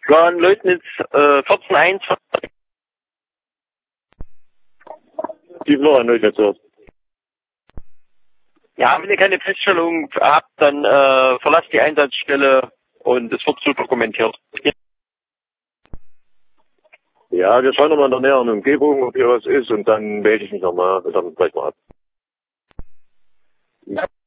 Plan Leutnitz 14.1. Die Florian Leutnitz aus. Ja, wenn ihr keine Feststellung habt, dann verlasst die Einsatzstelle und es wird so dokumentiert. Ja, wir schauen nochmal in der näheren Umgebung, ob hier was ist, und dann melde ich mich nochmal, dann gleich mal ab.